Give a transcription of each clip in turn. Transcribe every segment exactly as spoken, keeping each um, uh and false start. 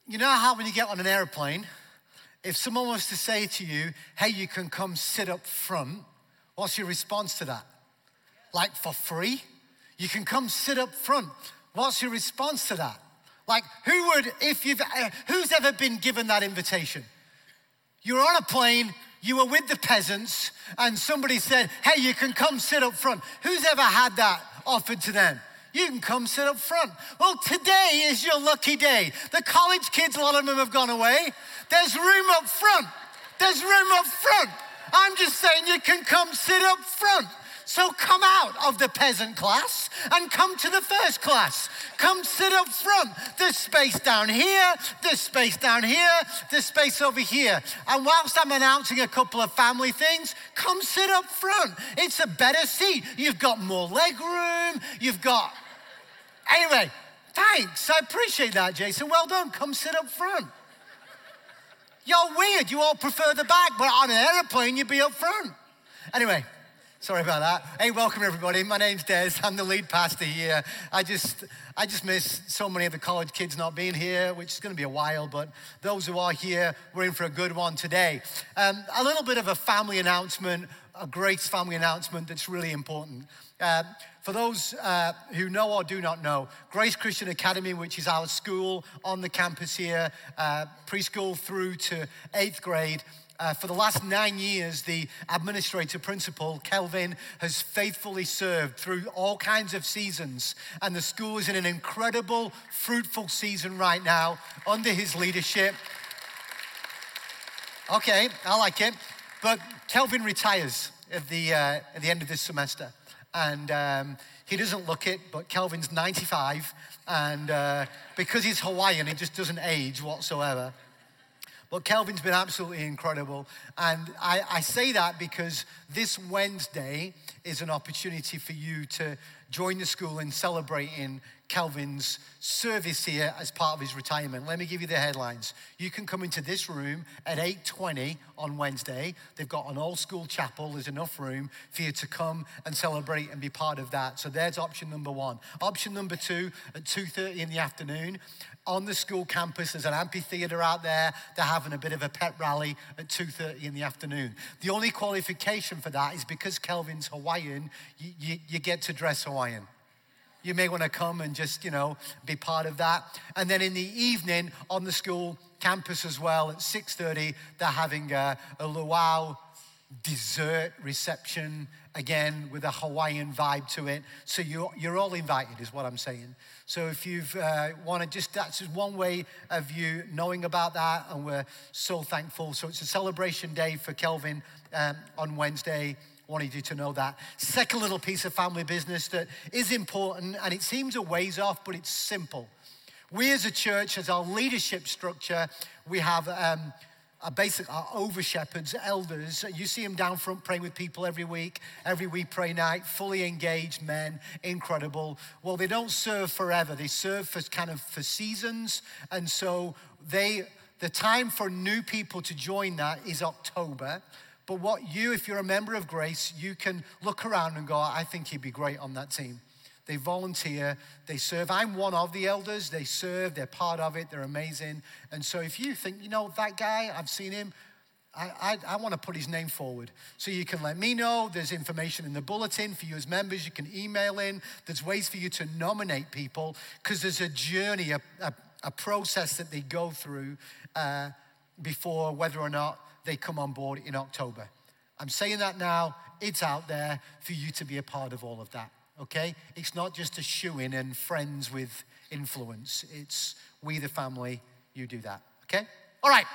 You know how when you get on an airplane, if someone was to say to you, hey, you can come sit up front, what's your response to that? Like, for free? You can come sit up front. What's your response to that? Like, who would, if you've, uh, who's ever been given that invitation? You were on a plane, you were with the peasants, and somebody said, hey, you can come sit up front. Who's ever had that offered to them? You can come sit up front. Well, today is your lucky day. The college kids, a lot of them have gone away. There's room up front. There's room up front. I'm just saying you can come sit up front. So come out of the peasant class and come to the first class. Come sit up front. There's space down here, there's space down here, there's space over here. And whilst I'm announcing a couple of family things, come sit up front. It's a better seat. You've got more leg room, you've got... Anyway, thanks. I appreciate that, Jason. Well done. Come sit up front. You're weird. You all prefer the back, but on an airplane, you'd be up front. Anyway. Sorry about that. Hey, welcome everybody. My name's Des. I'm the lead pastor here. I just I just miss so many of the college kids not being here, which is going to be a while, but those who are here, we're in for a good one today. Um, a little bit of a family announcement, a Grace family announcement that's really important. Uh, for those uh, who know or do not know, Grace Christian Academy, which is our school on the campus here, uh, preschool through to eighth grade, Uh, for the last nine years, the administrator principal, Kelvin, has faithfully served through all kinds of seasons. And the school is in an incredible, fruitful season right now under his leadership. Okay, I like it. But Kelvin retires at the, uh, at the end of this semester. And um, he doesn't look it, but Kelvin's ninety-five. And uh, because he's Hawaiian, he just doesn't age whatsoever. But Kelvin's been absolutely incredible. And I, I say that because this Wednesday is an opportunity for you to join the school in celebrating Kelvin's service here as part of his retirement. Let me give you the headlines. You can come into this room at eight twenty on Wednesday. They've got an old school chapel. There's enough room for you to come and celebrate and be part of that. So there's option number one. Option number two, at two thirty in the afternoon, on the school campus, there's an amphitheater out there. They're having a bit of a pet rally at two thirty in the afternoon. The only qualification for that is because Kelvin's Hawaiian, you, you, you get to dress Hawaiian. You may want to come and just, you know, be part of that. And then in the evening on the school campus as well at six thirty, they're having a, a luau dessert reception, again, with a Hawaiian vibe to it. So you're, you're all invited is what I'm saying. So if you've uh, want to just, that's just one way of you knowing about that, and we're so thankful. So it's a celebration day for Kelvin um, on Wednesday. Wanted you to know that. Second little piece of family business that is important, and it seems a ways off, but it's simple. We as a church, as our leadership structure, we have um, a basic, our over shepherds, elders. You see them down front praying with people every week, every week pray night, fully engaged men, incredible. Well, they don't serve forever. They serve for kind of for seasons, and so they, the time for new people to join that is October. But what you, if you're a member of Grace, you can look around and go, I think he'd be great on that team. They volunteer, they serve. I'm one of the elders. They serve, they're part of it, they're amazing. And so if you think, you know, that guy, I've seen him, I, I, I want to put his name forward. So you can let me know. There's information in the bulletin for you as members. You can email in. There's ways for you to nominate people, because there's a journey, a, a, a process that they go through uh, before whether or not they come on board in October. I'm saying that now. It's out there for you to be a part of all of that, okay? It's not just a shoe-in and friends with influence. It's we the family, you do that, okay? All right.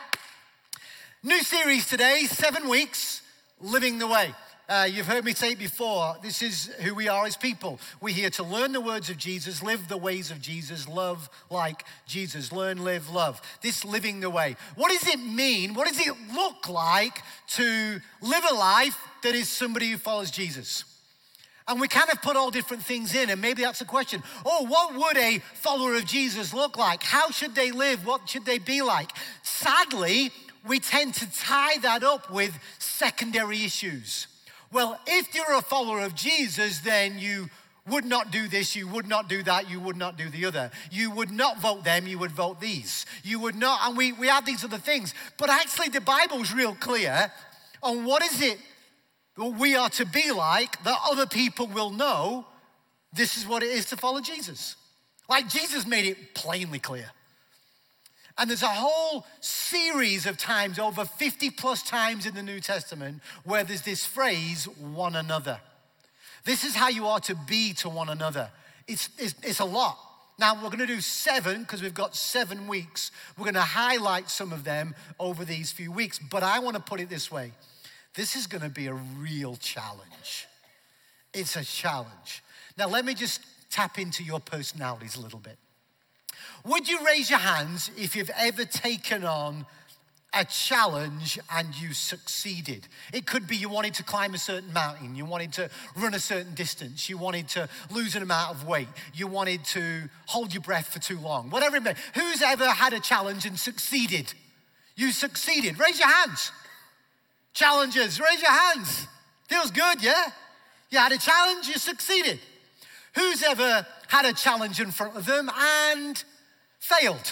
New series today, seven weeks, Living the Way. Uh, you've heard me say it before. This is who we are as people. We're here to learn the words of Jesus, live the ways of Jesus, love like Jesus. Learn, live, love. This living the way. What does it mean? What does it look like to live a life that is somebody who follows Jesus? And we kind of put all different things in, and maybe that's a question. Oh, what would a follower of Jesus look like? How should they live? What should they be like? Sadly, we tend to tie that up with secondary issues. Well, if you're a follower of Jesus, then you would not do this, you would not do that, you would not do the other. You would not vote them, you would vote these. You would not, and we, we have these other things. But actually the Bible's real clear on what is it that we are to be like that other people will know this is what it is to follow Jesus. Like Jesus made it plainly clear. And there's a whole series of times, over fifty plus times in the New Testament, where there's this phrase, one another. This is how you are to be to one another. It's, it's, it's a lot. Now, we're gonna do seven, because we've got seven weeks. We're gonna highlight some of them over these few weeks, but I wanna put it this way. This is gonna be a real challenge. It's a challenge. Now, let me just tap into your personalities a little bit. Would you raise your hands if you've ever taken on a challenge and you succeeded? It could be you wanted to climb a certain mountain, you wanted to run a certain distance, you wanted to lose an amount of weight, you wanted to hold your breath for too long, whatever it may be. Who's ever had a challenge and succeeded? You succeeded. Raise your hands. Challenges, raise your hands. Feels good, yeah? You had a challenge, you succeeded. Who's ever had a challenge in front of them and failed?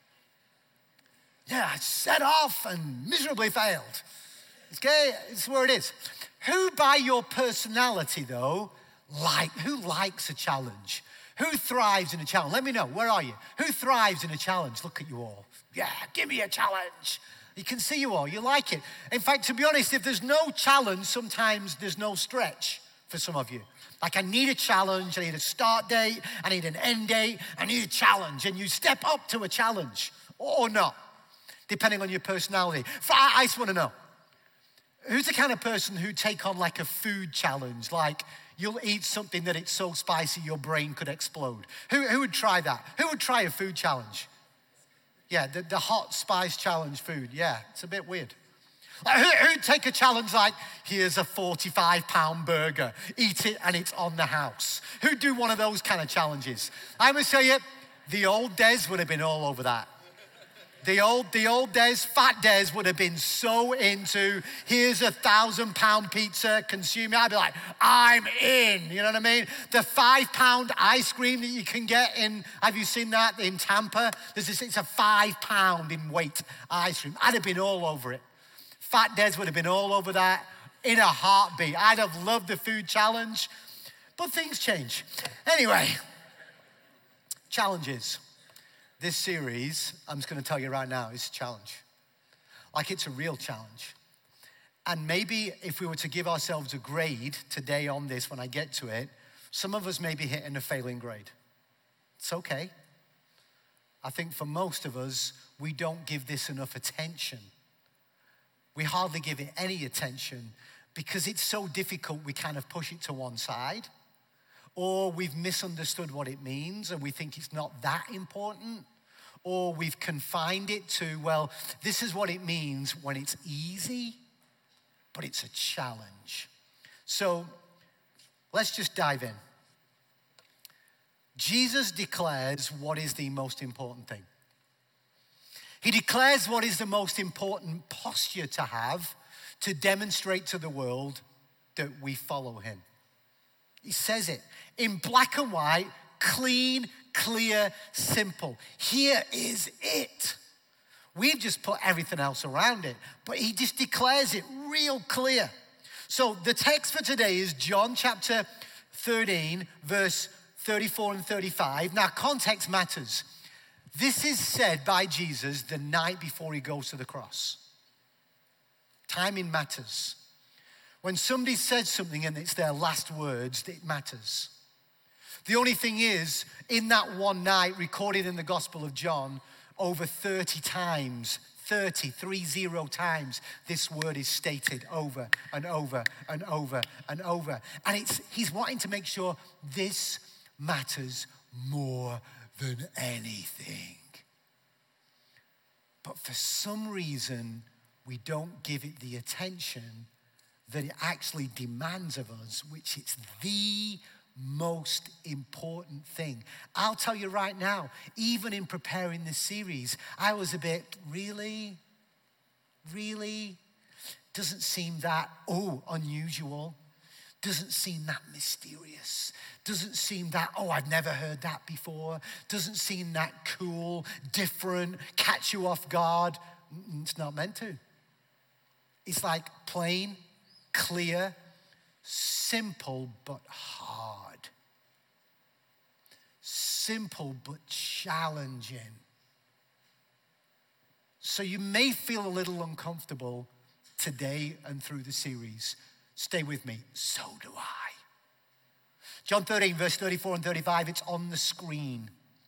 Yeah, set off and miserably failed. Okay, it's where it is. Who by your personality though, like, who likes a challenge? Who thrives in a challenge? Let me know, where are you? Who thrives in a challenge? Look at you all. Yeah, give me a challenge. You can see you all, you like it. In fact, to be honest, if there's no challenge, sometimes there's no stretch for some of you. Like, I need a challenge, I need a start date, I need an end date, I need a challenge. And you step up to a challenge, or not, depending on your personality. I, I just want to know, who's the kind of person who take on like a food challenge? Like, you'll eat something that it's so spicy your brain could explode. Who, who would try that? Who would try a food challenge? Yeah, the, the hot spice challenge food. Yeah, it's a bit weird. Like, who, who'd take a challenge like, here's a forty-five pound burger, eat it and it's on the house? Who'd do one of those kind of challenges? I must tell you, the old Des would have been all over that. The old, the old Des, fat Des would have been so into, here's a thousand pound pizza, consume it. I'd be like, I'm in, you know what I mean? The five pound ice cream that you can get in, have you seen that in Tampa? There's this, it's a five pound in weight ice cream. I'd have been all over it. Fat Des would have been all over that in a heartbeat. I'd have loved the food challenge, but things change. Anyway, challenges. This series, I'm just gonna tell you right now, is a challenge. Like, it's a real challenge. And maybe if we were to give ourselves a grade today on this, when I get to it, some of us may be hitting a failing grade. It's okay. I think for most of us, we don't give this enough attention. We hardly give it any attention because it's so difficult, we kind of push it to one side, or we've misunderstood what it means and we think it's not that important, or we've confined it to, well, this is what it means when it's easy, but it's a challenge. So let's just dive in. Jesus declares what is the most important thing. He declares what is the most important posture to have to demonstrate to the world that we follow him. He says it in black and white, clean, clear, simple. Here is it. We've just put everything else around it, but he just declares it real clear. So the text for today is John chapter thirteen, verse thirty-four and thirty-five. Now, context matters. This is said by Jesus the night before he goes to the cross. Timing matters. When somebody says something and it's their last words, it matters. The only thing is, in that one night, recorded in the Gospel of John, over thirty times, thirty, three zero times, this word is stated over and over and over and over. And it's he's wanting to make sure this matters more than anything. But for some reason, we don't give it the attention that it actually demands of us, which it's the most important thing. I'll tell you right now, even in preparing this series, I was a bit, really? Really? Doesn't seem that, oh, unusual. doesn't seem that mysterious. Doesn't seem that, oh, I've never heard that before. Doesn't seem that cool, different, catch you off guard. It's not meant to. It's like plain, clear, simple, but hard. Simple, but challenging. So you may feel a little uncomfortable today and through the series. Stay with me. So do I. John thirteen, verse thirty-four and thirty-five, it's on the screen.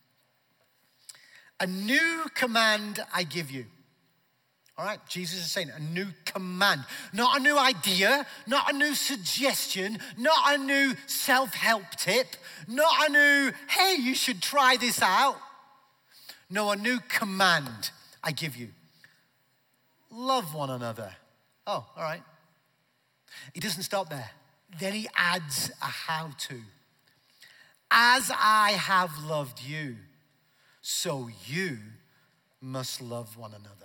A new command I give you. All right, Jesus is saying a new command. Not a new idea, not a new suggestion, not a new self-help tip, not a new, hey, you should try this out. No, a new command I give you. Love one another. Oh, all right. He doesn't stop there. Then he adds a how-to. As I have loved you, so you must love one another.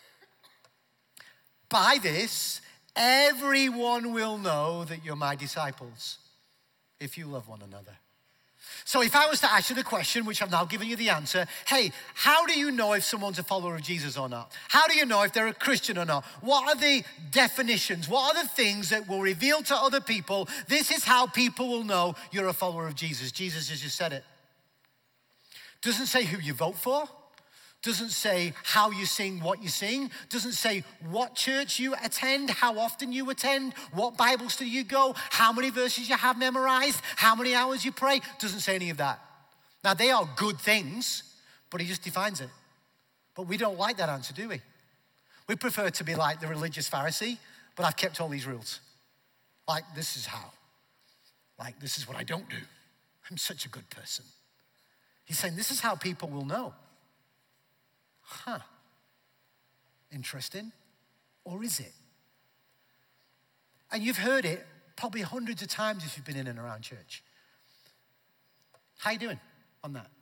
By this, everyone will know that you're my disciples, if you love one another. So if I was to ask you the question, which I've now given you the answer, hey, how do you know if someone's a follower of Jesus or not? How do you know if they're a Christian or not? What are the definitions? What are the things that will reveal to other people, this is how people will know you're a follower of Jesus? Jesus has just said it. Doesn't say who you vote for. Doesn't say how you sing, what you sing. Doesn't say what church you attend, how often you attend, what Bible study you go, how many verses you have memorized, how many hours you pray. Doesn't say any of that. Now, they are good things, but he just defines it. But we don't like that answer, do we? We prefer to be like the religious Pharisee, but I've kept all these rules. Like, this is how. Like, this is what I don't do. I'm such a good person. He's saying this is how people will know. Huh, interesting, or is it? And you've heard it probably hundreds of times if you've been in and around church. How you doing on that?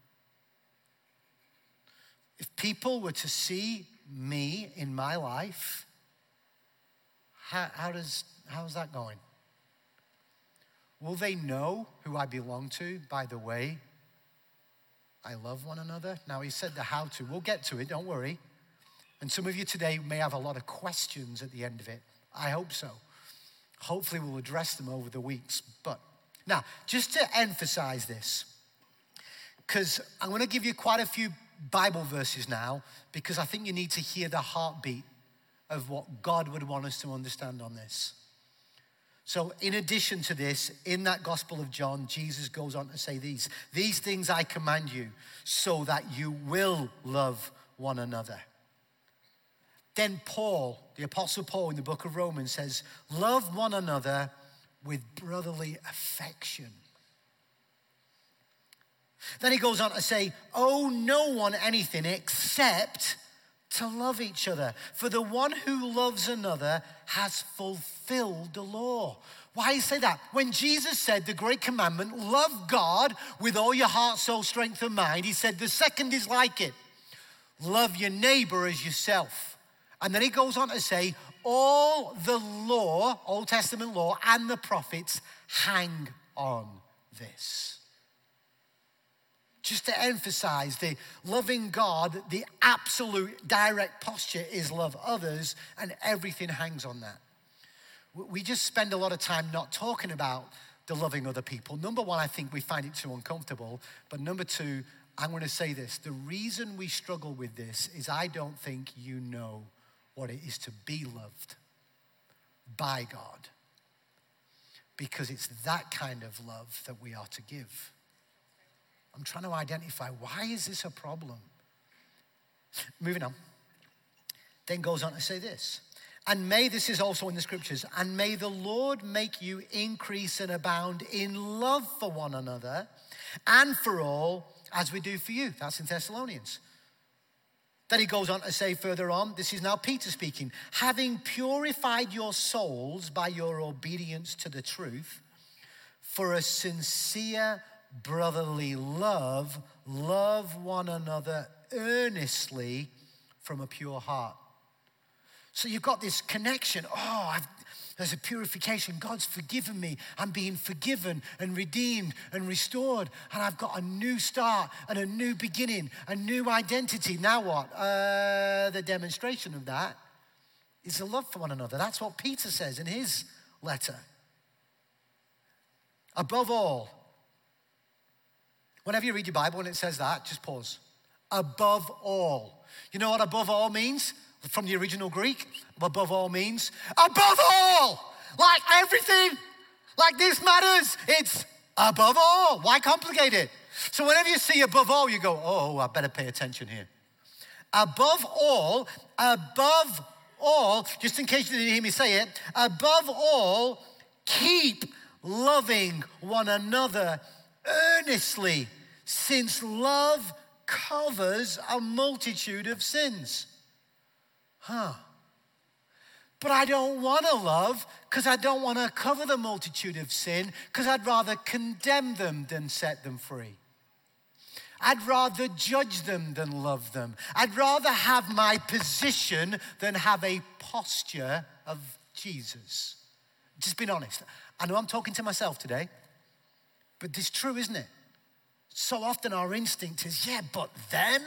If people were to see me in my life, how, how does, how's that going? Will they know who I belong to by the way I love one another? Now, he said the how to. We'll get to it, don't worry. And some of you today may have a lot of questions at the end of it. I hope so. Hopefully, we'll address them over the weeks. But now, just to emphasize this, because I'm going to give you quite a few Bible verses now, because I think you need to hear the heartbeat of what God would want us to understand on this. So in addition to this, in that Gospel of John, Jesus goes on to say these, these things I command you so that you will love one another. Then Paul, the Apostle Paul in the book of Romans says, love one another with brotherly affection. Then he goes on to say, owe no one anything except to love each other. For the one who loves another has fulfilled the law. Why do you say that? When Jesus said the great commandment, love God with all your heart, soul, strength, and mind, he said the second is like it. Love your neighbor as yourself. And then he goes on to say, all the law, Old Testament law, and the prophets hang on this. Just to emphasize the loving God, the absolute direct posture is love others, and everything hangs on that. We just spend a lot of time not talking about the loving other people. Number one, I think we find it too uncomfortable. But number two, I'm going to say this. The reason we struggle with this is I don't think you know what it is to be loved by God. Because it's that kind of love that we are to give. I'm trying to identify, why is this a problem? Moving on. Then goes on to say this. And may, this is also in the scriptures, and may the Lord make you increase and abound in love for one another and for all as we do for you. That's in Thessalonians. Then he goes on to say further on, this is now Peter speaking, having purified your souls by your obedience to the truth, for a sincere brotherly love, love one another earnestly from a pure heart. So you've got this connection. Oh, I've, There's a purification. God's forgiven me. I'm being forgiven and redeemed and restored. And I've got a new start and a new beginning, a new identity. Now what? Uh, the demonstration of that is the love for one another. That's what Peter says in his letter. Above all, whenever you read your Bible and it says that, just pause. Above all. You know what above all means? From the original Greek, above all means above all. Like everything, like this matters. It's above all. Why complicate it? So whenever you see above all, you go, oh, I better pay attention here. Above all, above all, just in case you didn't hear me say it, above all, keep loving one another earnestly, since love covers a multitude of sins. Huh. But I don't want to love because I don't want to cover the multitude of sin, because I'd rather condemn them than set them free. I'd rather judge them than love them. I'd rather have my position than have a posture of Jesus. Just being honest. I know I'm talking to myself today, but this is true, isn't it? So often our instinct is, yeah, but them?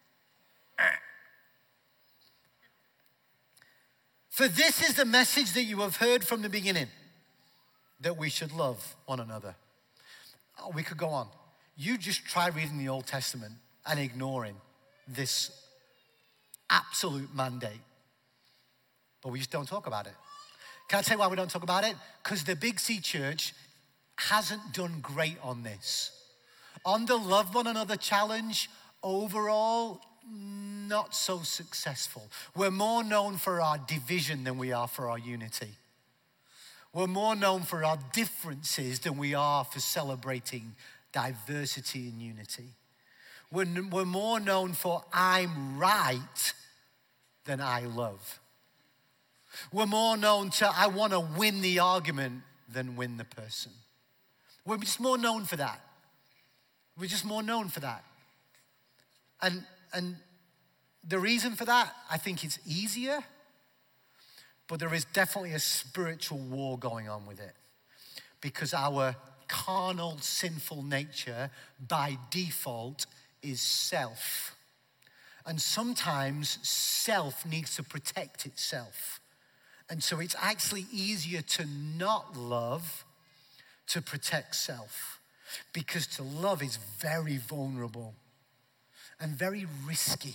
For this is the message that you have heard from the beginning, that we should love one another. Oh, we could go on. You just try reading the Old Testament and ignoring this absolute mandate. But we just don't talk about it. Can I tell you why we don't talk about it? Because the Big C Church hasn't done great on this. On the love one another challenge, overall, not so successful. We're more known for our division than we are for our unity. We're more known for our differences than we are for celebrating diversity and unity. We're, we're more known for I'm right than I love. We're more known to I want to win the argument than win the person. We're just more known for that. We're just more known for that. And, and the reason for that, I think it's easier, but there is definitely a spiritual war going on with it, because our carnal, sinful nature by default is self. And sometimes self needs to protect itself. And so it's actually easier to not love to protect self, because to love is very vulnerable and very risky.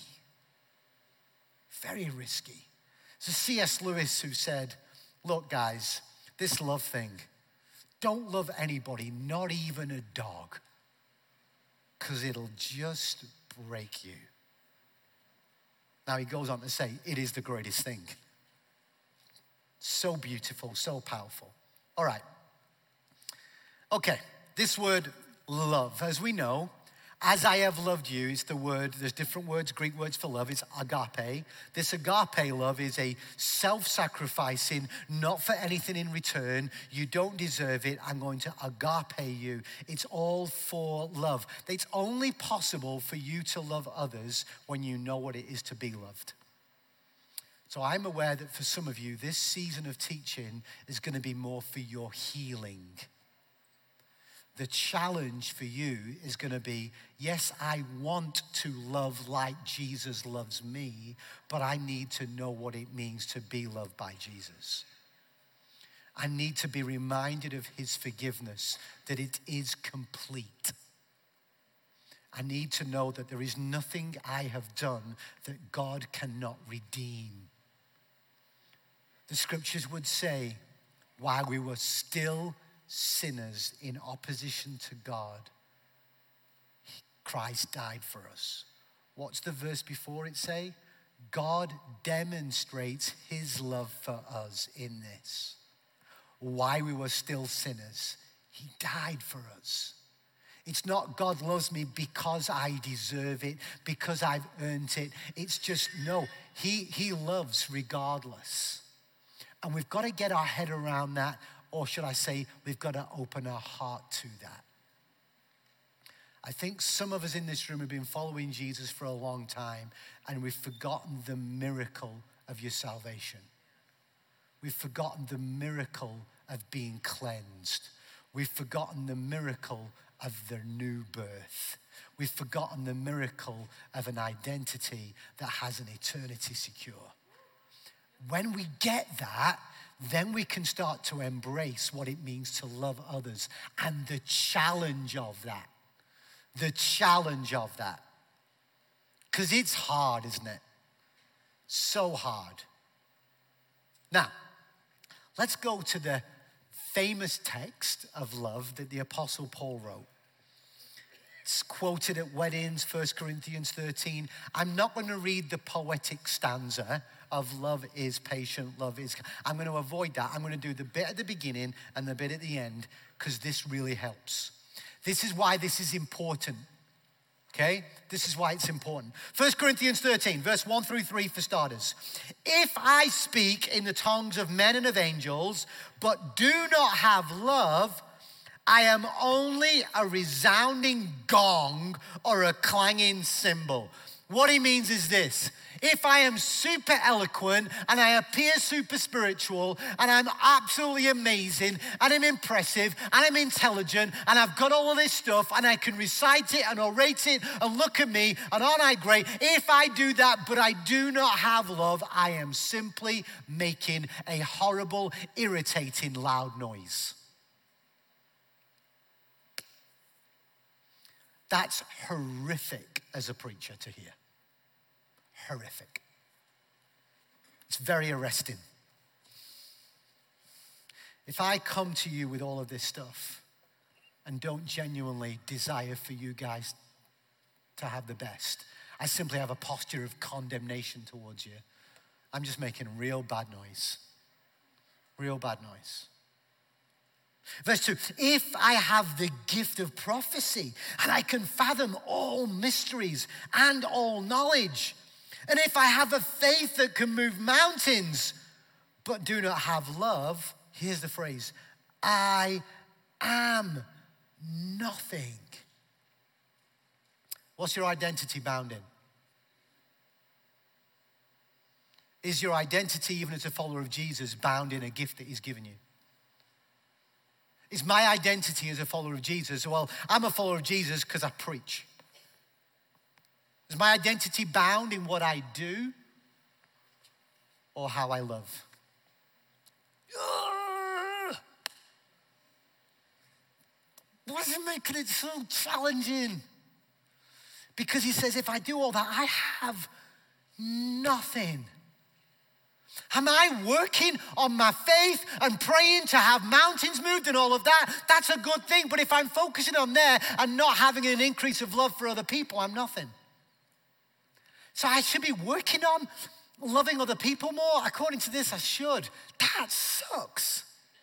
Very risky. So C S Lewis who said, look guys, this love thing, don't love anybody, not even a dog, because it'll just break you. Now he goes on to say, it is the greatest thing. So beautiful, so powerful. All right. Okay, this word love, as we know, as I have loved you, is the word, there's different words, Greek words for love, it's agape. This agape love is a self-sacrificing, not for anything in return. You don't deserve it, I'm going to agape you. It's all for love. It's only possible for you to love others when you know what it is to be loved. So I'm aware that for some of you, this season of teaching is going to be more for your healing. The challenge for you is going to be, yes, I want to love like Jesus loves me, but I need to know what it means to be loved by Jesus. I need to be reminded of his forgiveness, that it is complete. I need to know that there is nothing I have done that God cannot redeem. The scriptures would say, while we were still sinners in opposition to God, Christ died for us. What's the verse before it say? God demonstrates his love for us in this. While we were still sinners, he died for us. It's not God loves me because I deserve it, because I've earned it. It's just, no, he, he loves regardless. And we've got to get our head around that. Or should I say, we've got to open our heart to that. I think some of us in this room have been following Jesus for a long time, and we've forgotten the miracle of your salvation. we've forgotten the miracle of being cleansed. We've forgotten the miracle of the new birth. We've forgotten the miracle of an identity that has an eternity secure. When we get that, then we can start to embrace what it means to love others and the challenge of that. The challenge of that. Because it's hard, isn't it? So hard. Now, let's go to the famous text of love that the Apostle Paul wrote. It's quoted at weddings, First Corinthians thirteen. I'm not going to read the poetic stanza of love is patient, love is... I'm going to avoid that. I'm going to do the bit at the beginning and the bit at the end because this really helps. This is why this is important, okay? This is why it's important. First Corinthians thirteen, verse one through three for starters. If I speak in the tongues of men and of angels, but do not have love, I am only a resounding gong or a clanging cymbal. What he means is this. If I am super eloquent and I appear super spiritual and I'm absolutely amazing and I'm impressive and I'm intelligent and I've got all of this stuff and I can recite it and orate it and look at me and aren't I great? If I do that but I do not have love, I am simply making a horrible, irritating, loud noise. That's horrific as a preacher to hear. Horrific. It's very arresting. If I come to you with all of this stuff and don't genuinely desire for you guys to have the best, I simply have a posture of condemnation towards you, I'm just making real bad noise. Real bad noise. Verse two, if I have the gift of prophecy and I can fathom all mysteries and all knowledge, and if I have a faith that can move mountains, but do not have love, here's the phrase, I am nothing. What's your identity bound in? Is your identity, even as a follower of Jesus, bound in a gift that he's given you? Is my identity as a follower of Jesus, well, I'm a follower of Jesus because I preach. Is my identity bound in what I do or how I love? What is making it so challenging? Because he says, if I do all that, I have nothing. Am I working on my faith and praying to have mountains moved and all of that? That's a good thing. But if I'm focusing on there and not having an increase of love for other people, I'm nothing. So I should be working on loving other people more. According to this, I should. That sucks.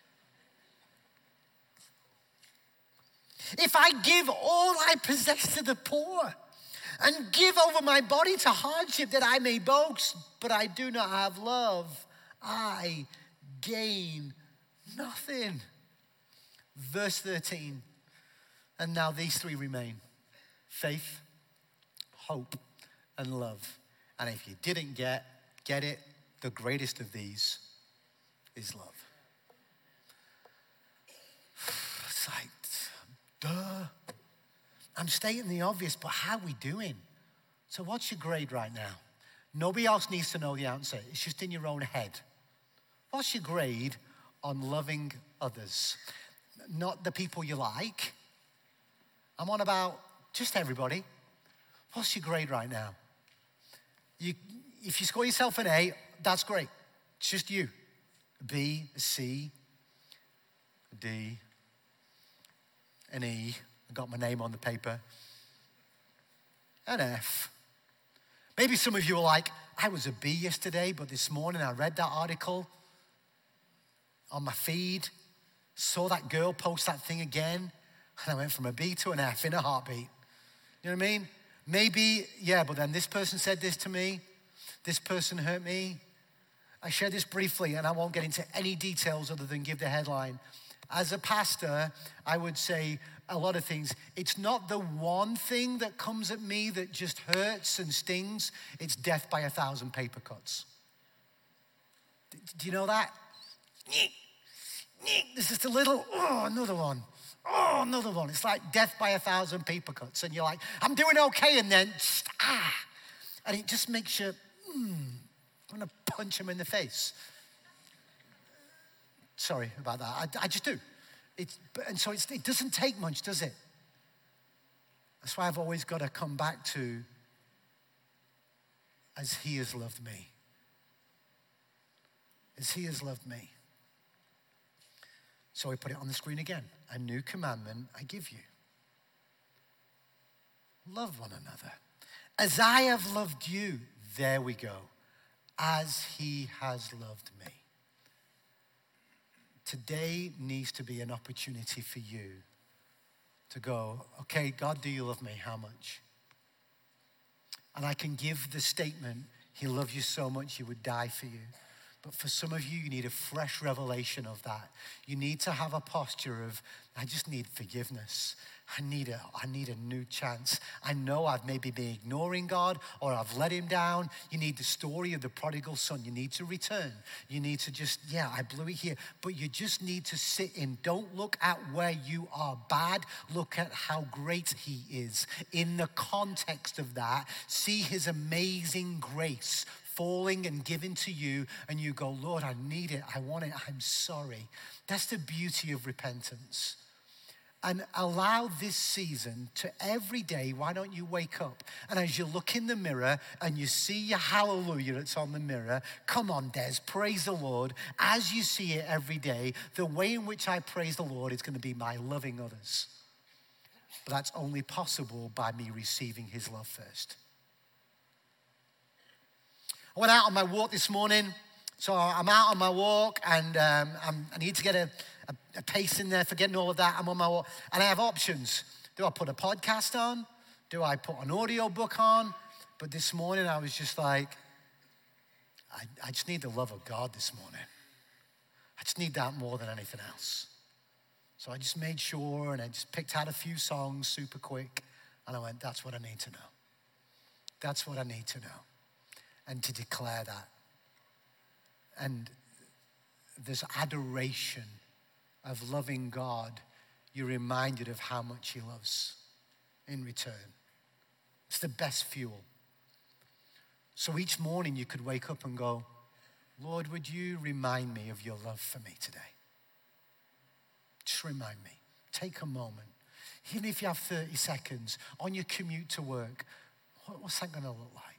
If I give all I possess to the poor and give over my body to hardship that I may boast, but I do not have love, I gain nothing. Verse thirteen, and now these three remain: faith, hope, and love. And if you didn't get, get it, the greatest of these is love. It's like, duh. I'm stating the obvious, but how are we doing? So what's your grade right now? Nobody else needs to know the answer. It's just in your own head. What's your grade on loving others? Not the people you like. I'm on about just everybody. What's your grade right now? You, if you score yourself an A, that's great. It's just you. A B, a C, a D, an E. I got my name on the paper. An F. Maybe some of you are like, I was a B yesterday, but this morning I read that article on my feed, saw that girl post that thing again, and I went from a B to an F in a heartbeat. You know what I mean? Maybe, yeah, but then this person said this to me. This person hurt me. I shared this briefly, and I won't get into any details other than give the headline. As a pastor, I would say a lot of things. It's not the one thing that comes at me that just hurts and stings. It's death by a thousand paper cuts. Do you know that? There's just a little, oh, another one. Oh, another one. It's like death by a thousand paper cuts. And you're like, I'm doing okay. And then, ah. And it just makes you, hmm, I'm going to punch him in the face. Sorry about that. I, I just do. It's, and so it's, it doesn't take much, does it? That's why I've always got to come back to, as he has loved me. As he has loved me. So we put it on the screen again. A new commandment I give you. Love one another. As I have loved you, there we go. As he has loved me. Today needs to be an opportunity for you to go, okay, God, do you love me? How much? And I can give the statement, he loved you so much he would die for you. But for some of you, you need a fresh revelation of that. You need to have a posture of, I just need forgiveness. I need a, I need a new chance. I know I've maybe been ignoring God or I've let him down. You need the story of the prodigal son. You need to return. You need to just, yeah, I blew it here. But you just need to sit in. Don't look at where you are bad. Look at how great he is. In the context of that, see his amazing grace falling and given to you, and you go, Lord, I need it, I want it, I'm sorry. That's the beauty of repentance. And allow this season to every day, why don't you wake up? And as you look in the mirror and you see your hallelujah that's on the mirror, come on, Des, praise the Lord. As you see it every day, the way in which I praise the Lord is going to be by loving others. But that's only possible by me receiving his love first. I went out on my walk this morning, so I'm out on my walk, and um, I'm, I need to get a, a, a pace in there for getting all of that. I'm on my walk, and I have options. Do I put a podcast on? Do I put an audio book on? But this morning I was just like, I, I just need the love of God this morning. I just need that more than anything else. So I just made sure, and I just picked out a few songs super quick, and I went, that's what I need to know. That's what I need to know. And to declare that. And this adoration of loving God, you're reminded of how much he loves in return. It's the best fuel. So each morning you could wake up and go, Lord, would you remind me of your love for me today? Just remind me. Take a moment. Even if you have thirty seconds on your commute to work, what's that going to look like?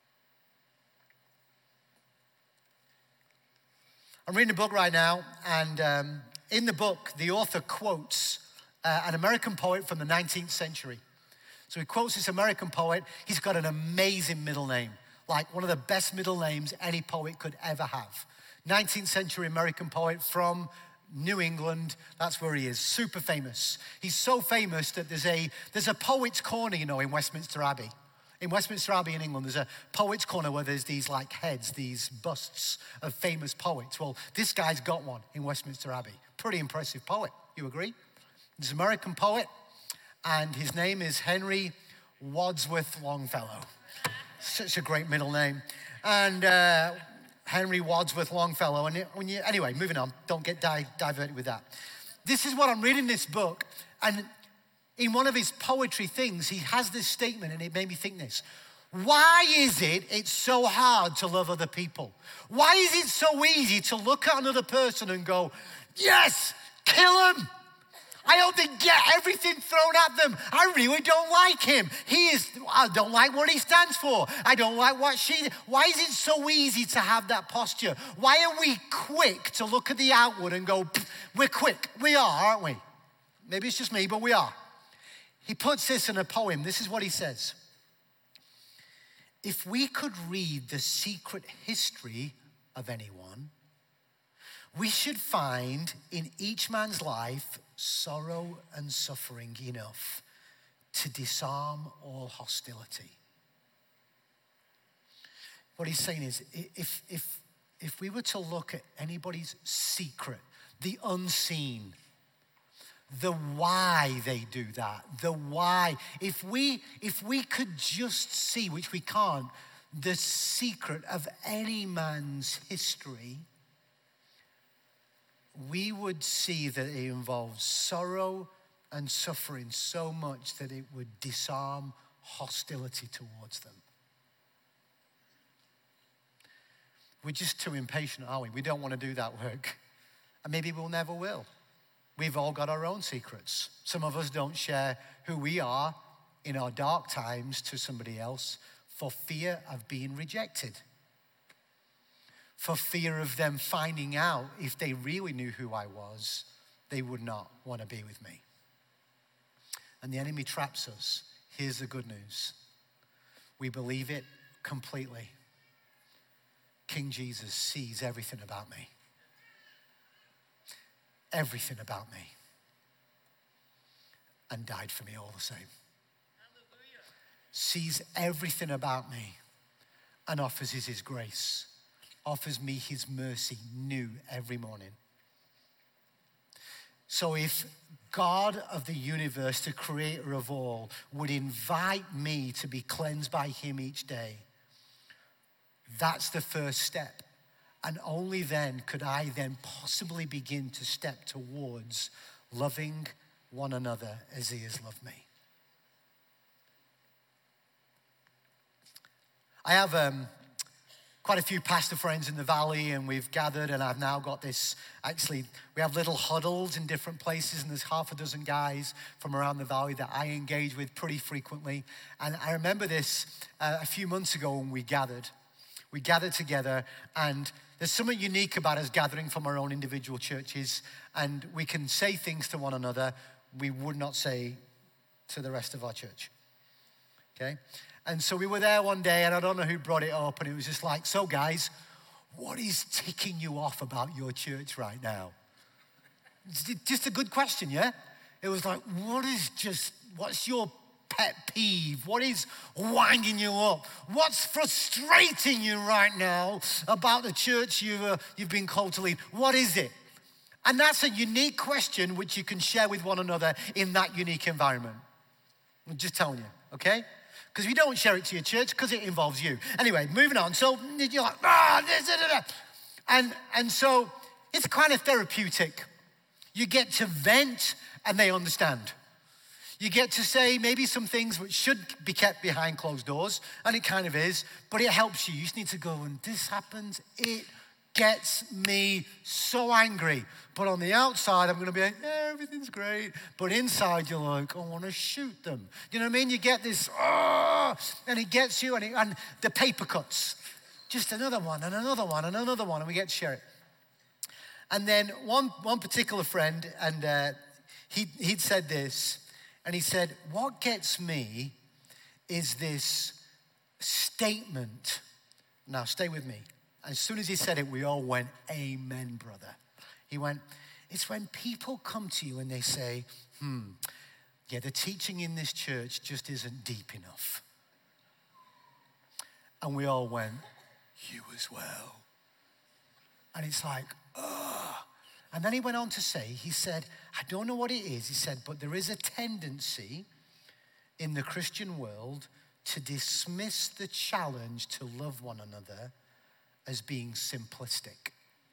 I'm reading a book right now, and um, in the book, the author quotes uh, an American poet from the nineteenth century. So he quotes this American poet. He's got an amazing middle name, like one of the best middle names any poet could ever have. nineteenth century American poet from New England, that's where he is, super famous. He's so famous that there's a, there's a poet's corner, you know, in Westminster Abbey. In Westminster Abbey in England, there's a poet's corner where there's these like heads, these busts of famous poets. Well, this guy's got one in Westminster Abbey. Pretty impressive poet, you agree? He's an American poet, and his name is Henry Wadsworth Longfellow. Such a great middle name. And uh, Henry Wadsworth Longfellow. And it, when you, anyway, moving on, don't get di- diverted with that. This is what I'm reading this book, and in one of his poetry things, he has this statement, and it made me think this. Why is it it's so hard to love other people? Why is it so easy to look at another person and go, yes, kill him? I hope they get everything thrown at them. I really don't like him. He is, I don't like what he stands for. I don't like what she, why is it so easy to have that posture? Why are we quick to look at the outward and go, we're quick. We are, aren't we? Maybe it's just me, but we are. He puts this in a poem. This is what he says. If we could read the secret history of anyone, we should find in each man's life sorrow and suffering enough to disarm all hostility. What he's saying is, if, if, if we were to look at anybody's secret, the unseen, the why they do that, the why. If we, if we could just see, which we can't, the secret of any man's history, we would see that it involves sorrow and suffering so much that it would disarm hostility towards them. We're just too impatient, aren't we? We don't want to do that work. And maybe we'll never will. We've all got our own secrets. Some of us don't share who we are in our dark times to somebody else for fear of being rejected. For fear of them finding out if they really knew who I was, they would not want to be with me. And the enemy traps us. Here's the good news. We believe it completely. King Jesus sees everything about me. Everything about me. And died for me all the same. Hallelujah. Sees everything about me and offers us his grace. Offers me his mercy new every morning. So if God of the universe, the creator of all, would invite me to be cleansed by him each day, that's the first step. And only then could I then possibly begin to step towards loving one another as he has loved me. I have um, quite a few pastor friends in the valley, and we've gathered, and I've now got this, actually, we have little huddles in different places, and there's half a dozen guys from around the valley that I engage with pretty frequently. And I remember this uh, a few months ago when we gathered. We gathered together, and there's something unique about us gathering from our own individual churches, and we can say things to one another we would not say to the rest of our church, okay? And so we were there one day, and I don't know who brought it up, and it was just like, so guys, what is ticking you off about your church right now? It's just a good question, yeah? It was like, what is just, what's your pet peeve? What is winding you up? What's frustrating you right now about the church you've, uh, you've been called to lead? What is it? And that's a unique question which you can share with one another in that unique environment. I'm just telling you, okay? Because you don't share it to your church because it involves you. Anyway, moving on. So you're like, ah, this, da, da, da. And, and so it's kind of therapeutic. You get to vent and they understand. You get to say maybe some things which should be kept behind closed doors, and it kind of is, but it helps you. You just need to go, and this happens, it gets me so angry. But on the outside, I'm going to be like, yeah, everything's great. But inside, you're like, I want to shoot them. You know what I mean? You get this, oh, and it gets you, and, it, and the paper cuts. Just another one, and another one, and another one, and we get to share it. And then one, one particular friend, and uh, he, he'd said this, and he said, what gets me is this statement. Now, stay with me. As soon as he said it, we all went, amen, brother. He went, it's when people come to you and they say, hmm, yeah, the teaching in this church just isn't deep enough. And we all went, you as well. And it's like, ugh. And then he went on to say, he said, I don't know what it is. He said, but there is a tendency in the Christian world to dismiss the challenge to love one another as being simplistic.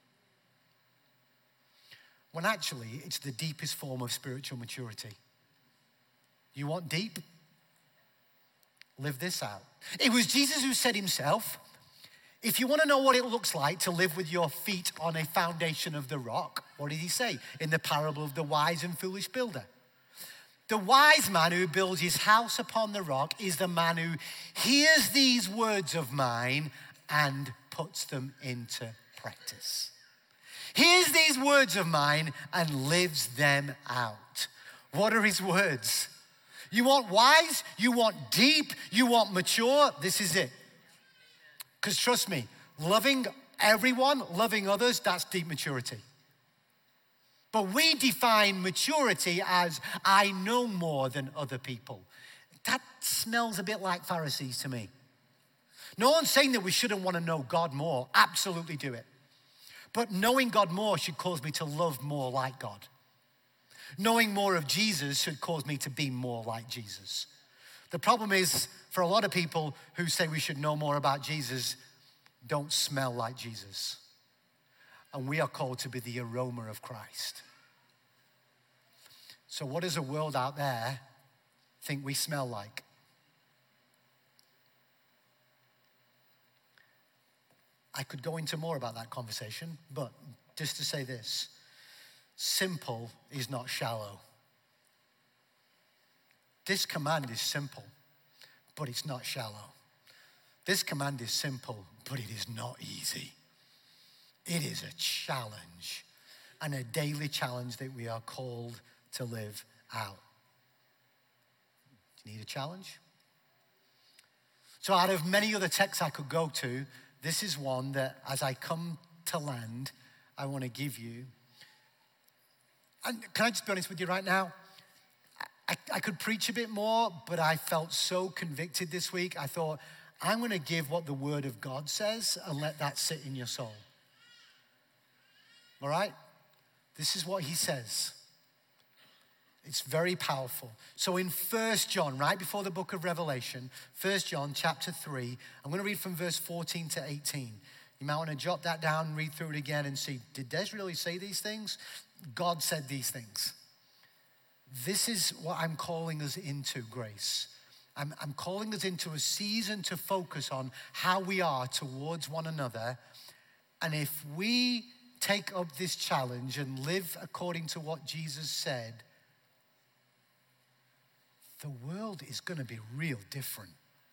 When actually, it's the deepest form of spiritual maturity. You want deep? Live this out. It was Jesus who said himself, if you want to know what it looks like to live with your feet on a foundation of the rock, what did he say in the parable of the wise and foolish builder? The wise man who builds his house upon the rock is the man who hears these words of mine and puts them into practice. Hears these words of mine and lives them out. What are his words? You want wise? You want deep? You want mature? This is it. Because trust me, loving everyone, loving others, that's deep maturity. But we define maturity as I know more than other people. That smells a bit like Pharisees to me. No one's saying that we shouldn't want to know God more. Absolutely do it. But knowing God more should cause me to love more like God. Knowing more of Jesus should cause me to be more like Jesus. The problem is, for a lot of people who say we should know more about Jesus, don't smell like Jesus. And we are called to be the aroma of Christ. So what does the world out there think we smell like? I could go into more about that conversation, but just to say this, simple is not shallow. This command is simple, but it's not shallow. This command is simple, but it is not easy. It is a challenge, and a daily challenge that we are called to live out. Do you need a challenge? So out of many other texts I could go to, this is one that as I come to land, I want to give you. And can I just be honest with you right now? I, I could preach a bit more, but I felt so convicted this week. I thought, I'm going to give what the Word of God says and let that sit in your soul. All right? This is what he says. It's very powerful. So in First John, right before the book of Revelation, First John chapter three, I'm going to read from verse fourteen to eighteen. You might want to jot that down, read through it again and see, did Des really say these things? God said these things. This is what I'm calling us into, Grace. I'm, I'm calling us into a season to focus on how we are towards one another. And if we take up this challenge and live according to what Jesus said, the world is going to be real different.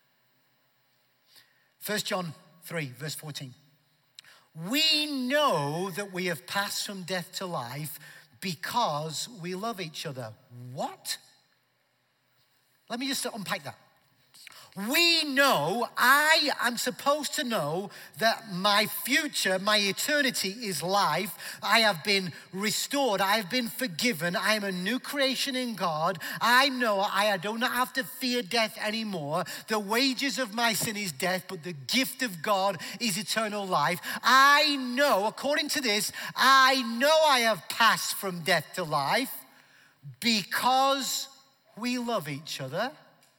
First John three, verse fourteen. We know that we have passed from death to life because we love each other. What? Let me just unpack that. We know, I am supposed to know that my future, my eternity is life. I have been restored. I have been forgiven. I am a new creation in God. I know I do not have to fear death anymore. The wages of my sin is death, but the gift of God is eternal life. I know, according to this, I know I have passed from death to life because we love each other.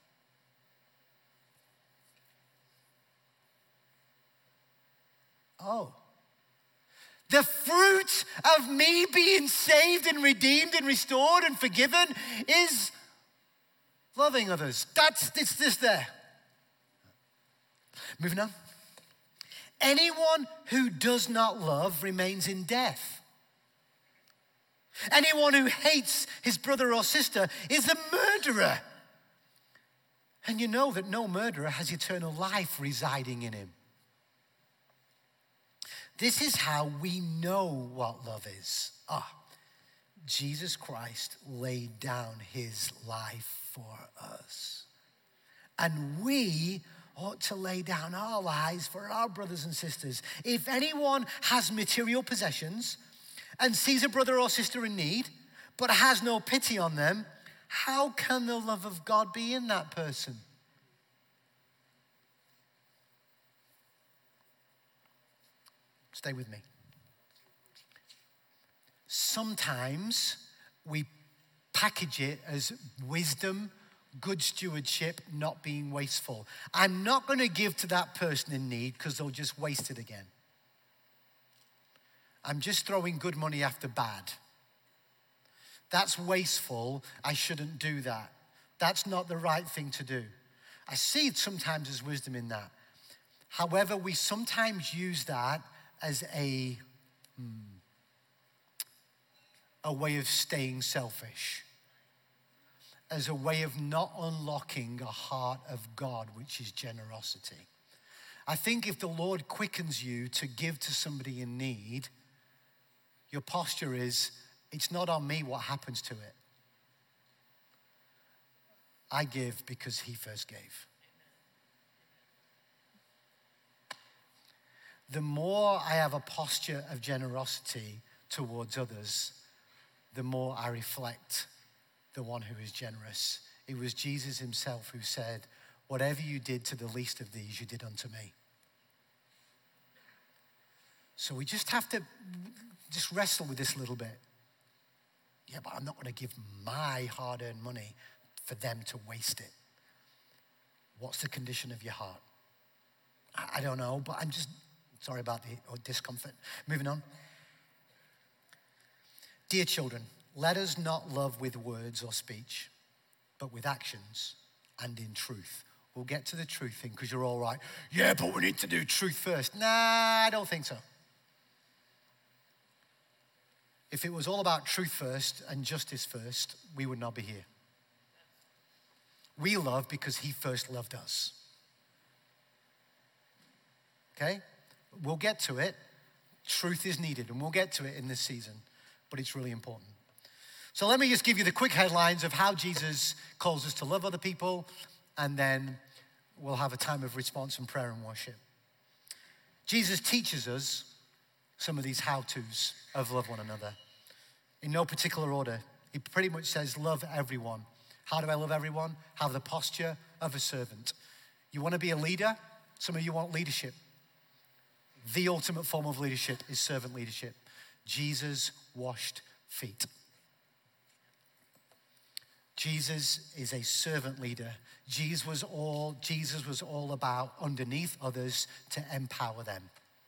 Oh, the fruit of me being saved and redeemed and restored and forgiven is loving others. That's, it's this there. Moving on. Anyone who does not love remains in death. Anyone who hates his brother or sister is a murderer. And you know that no murderer has eternal life residing in him. This is how we know what love is. Ah, Jesus Christ laid down his life for us. And we ought to lay down our lives for our brothers and sisters. If anyone has material possessions and sees a brother or sister in need, but has no pity on them, how can the love of God be in that person? Stay with me. Sometimes we package it as wisdom, good stewardship, not being wasteful. I'm not going to give to that person in need because they'll just waste it again. I'm just throwing good money after bad. That's wasteful. I shouldn't do that. That's not the right thing to do. I see it sometimes as wisdom in that. However, we sometimes use that as a, hmm, a way of staying selfish, as a way of not unlocking a heart of God, which is generosity. I think if the Lord quickens you to give to somebody in need, your posture is, it's not on me what happens to it. I give because he first gave. The more I have a posture of generosity towards others, the more I reflect the one who is generous. It was Jesus himself who said, whatever you did to the least of these, you did unto me. So we just have to just wrestle with this a little bit. Yeah, but I'm not going to give my hard-earned money for them to waste it. What's the condition of your heart? I don't know, but I'm just... Sorry about the discomfort. Moving on. Dear children, let us not love with words or speech, but with actions and in truth. We'll get to the truth thing because you're all right. Yeah, but we need to do truth first. Nah, I don't think so. If it was all about truth first and justice first, we would not be here. We love because he first loved us. Okay? We'll get to it. Truth is needed, and we'll get to it in this season, but it's really important. So let me just give you the quick headlines of how Jesus calls us to love other people, and then we'll have a time of response and prayer and worship. Jesus teaches us some of these how-tos of love one another. In no particular order. He pretty much says, love everyone. How do I love everyone? Have the posture of a servant. You want to be a leader? Some of you want leadership. The ultimate form of leadership is servant leadership. Jesus washed feet. Jesus is a servant leader. Jesus was all, Jesus was all about underneath others to empower them.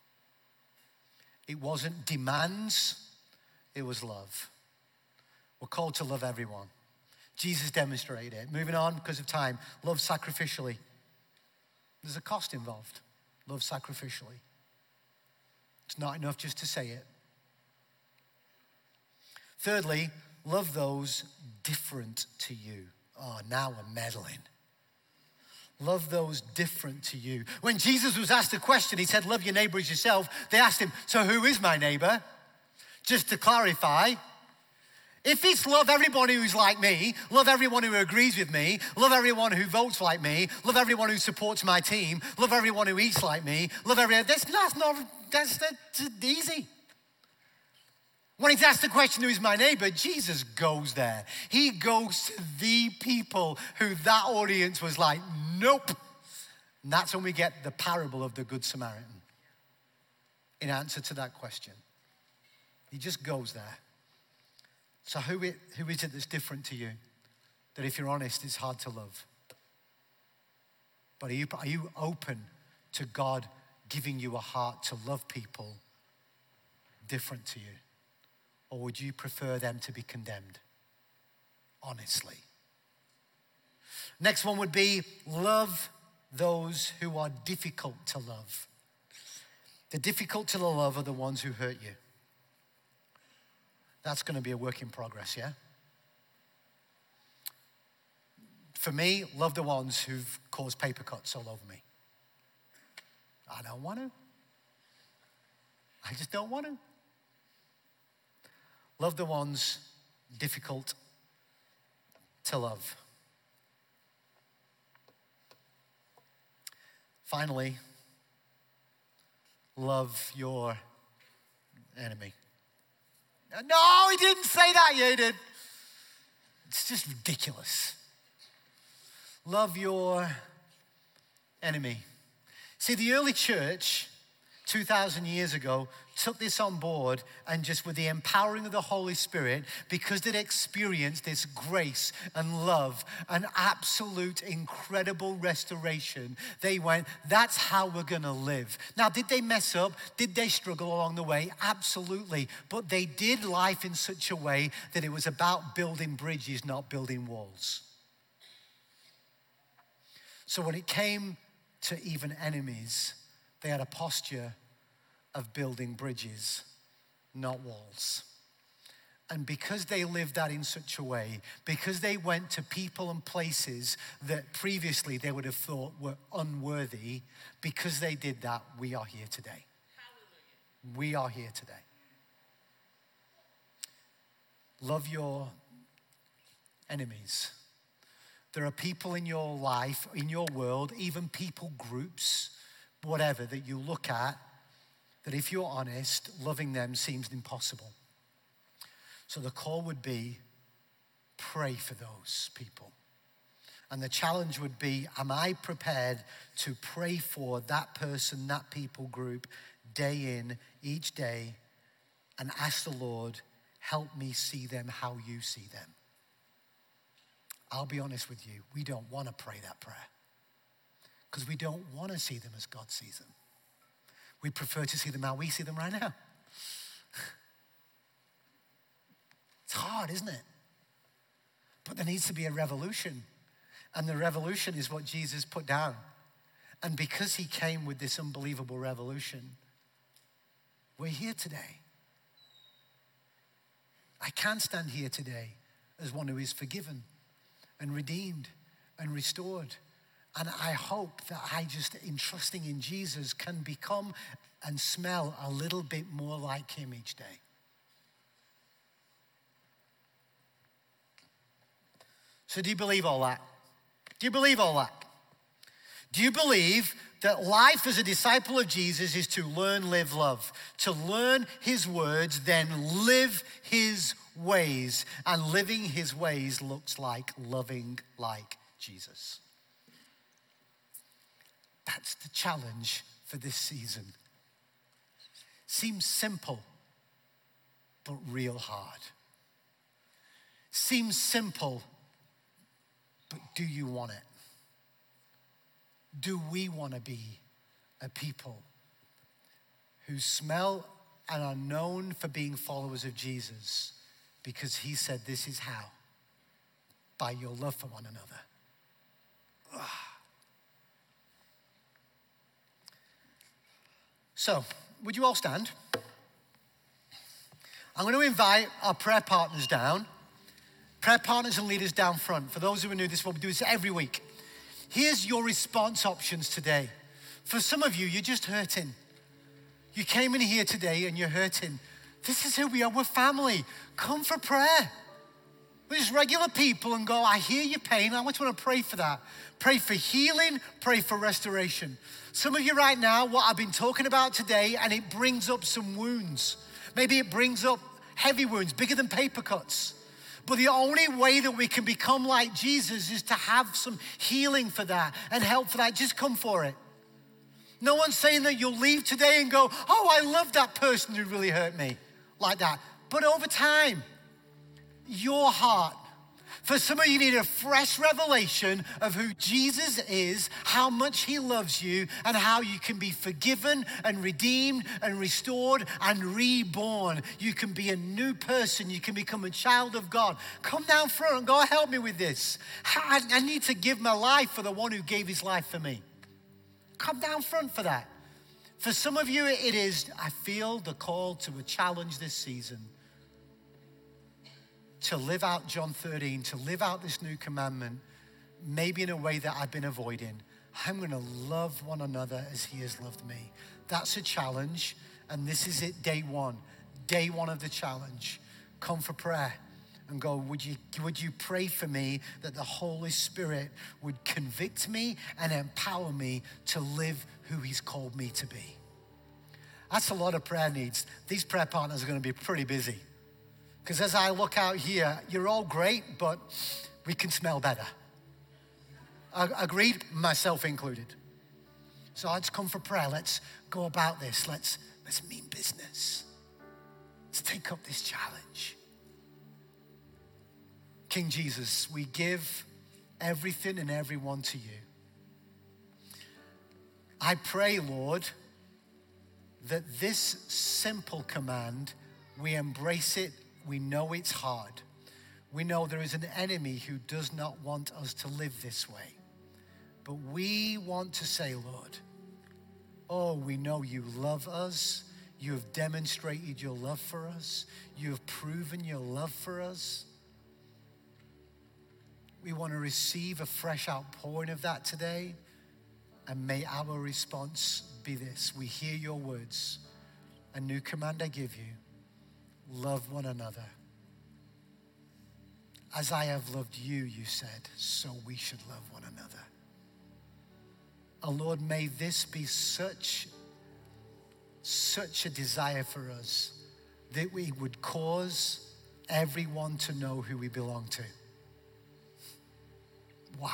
It wasn't demands, it was love. We're called to love everyone. Jesus demonstrated it. Moving on because of time, love sacrificially. There's a cost involved. Love sacrificially. It's not enough just to say it. Thirdly, love those different to you. Oh, now we're meddling. Love those different to you. When Jesus was asked a question, he said, love your neighbor as yourself. They asked him, so who is my neighbor? Just to clarify, if it's love everybody who's like me, love everyone who agrees with me, love everyone who votes like me, love everyone who supports my team, love everyone who eats like me, love everyone, that's not, that's, that's easy. When he's asked the question, who is my neighbor, Jesus goes there. He goes to the people who that audience was like, nope. And that's when we get the parable of the Good Samaritan in answer to that question. He just goes there. So who, it, who is it that's different to you that if you're honest, it's hard to love? But are you, are you open to God giving you a heart to love people different to you? Or would you prefer them to be condemned? Honestly. Next one would be love those who are difficult to love. The difficult to love are the ones who hurt you. That's going to be a work in progress, yeah? For me, love the ones who've caused paper cuts all over me. I don't want to. I just don't want to. Love the ones difficult to love. Finally, love your enemy. No, he didn't say that. Yeah, he did. It's just ridiculous. Love your enemy. See, the early church, two thousand years ago, took this on board and just with the empowering of the Holy Spirit, because they'd experienced this grace and love and absolute incredible restoration, they went, that's how we're gonna live. Now, did they mess up? Did they struggle along the way? Absolutely. But they did life in such a way that it was about building bridges, not building walls. So when it came to even enemies, they had a posture of building bridges, not walls. And because they lived that in such a way, because they went to people and places that previously they would have thought were unworthy, because they did that, we are here today. Hallelujah. We are here today. Love your enemies. There are people in your life, in your world, even people groups, whatever, that you look at, that if you're honest, loving them seems impossible. So the call would be, pray for those people. And the challenge would be, am I prepared to pray for that person, that people group, day in, each day, and ask the Lord, help me see them how you see them. I'll be honest with you, we don't want to pray that prayer because we don't want to see them as God sees them. We prefer to see them how we see them right now. It's hard, isn't it? But there needs to be a revolution. And the revolution is what Jesus put down. And because he came with this unbelievable revolution, we're here today. I can stand here today as one who is forgiven and redeemed and restored. And I hope that I just, in trusting in Jesus, can become and smell a little bit more like him each day. So do you believe all that? Do you believe all that? Do you believe that life as a disciple of Jesus is to learn, live, love? To learn his words, then live his ways. And living his ways looks like loving like Jesus. That's the challenge for this season. Seems simple, but real hard. Seems simple, but do you want it? Do we want to be a people who smell and are known for being followers of Jesus because he said this is how? By your love for one another. Ugh. So, would you all stand? I'm going to invite our prayer partners down. Prayer partners and leaders down front. For those who are new, this is what we do this every week. Here's your response options today. For some of you, you're just hurting. You came in here today and you're hurting. This is who we are. We're family. Come for prayer. We're just regular people and go, I hear your pain. I want to pray for that. Pray for healing. Pray for restoration. Some of you right now, what I've been talking about today, and it brings up some wounds. Maybe it brings up heavy wounds, bigger than paper cuts. But the only way that we can become like Jesus is to have some healing for that and help for that. Just come for it. No one's saying that you'll leave today and go, oh, I love that person who really hurt me, like that. But over time, your heart, for some of you need a fresh revelation of who Jesus is, how much he loves you, and how you can be forgiven and redeemed and restored and reborn. You can be a new person. You can become a child of God. Come down front and go, help me with this. I, I need to give my life for the one who gave his life for me. Come down front for that. For some of you, it is, I feel the call to a challenge this season. To live out John thirteen, to live out this new commandment, maybe in a way that I've been avoiding. I'm going to love one another as he has loved me. That's a challenge, and this is it, day one. Day one of the challenge. Come for prayer and go, would you, would you pray for me that the Holy Spirit would convict me and empower me to live who he's called me to be? That's a lot of prayer needs. These prayer partners are going to be pretty busy. Because as I look out here, you're all great, but we can smell better. Agreed? Myself included. So let's come for prayer. Let's go about this. Let's, let's mean business. Let's take up this challenge. King Jesus, we give everything and everyone to you. I pray, Lord, that this simple command, we embrace it. We know it's hard. We know there is an enemy who does not want us to live this way. But we want to say, Lord, oh, we know you love us. You have demonstrated your love for us. You have proven your love for us. We want to receive a fresh outpouring of that today. And may our response be this. We hear your words. A new command I give you. Love one another. As I have loved you, you said, so we should love one another. Oh Lord, may this be such, such a desire for us that we would cause everyone to know who we belong to. Wow.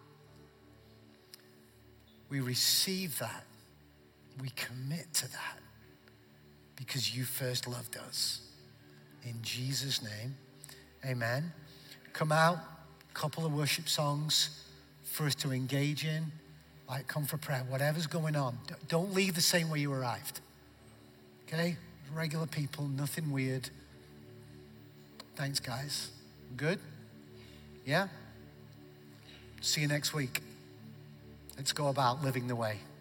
We receive that. We commit to that because you first loved us. In Jesus' name, amen. Come out, a couple of worship songs for us to engage in. Like, come for prayer, whatever's going on. Don't leave the same way you arrived. Okay? Regular people, nothing weird. Thanks, guys. Good? Yeah? See you next week. Let's go about living the way.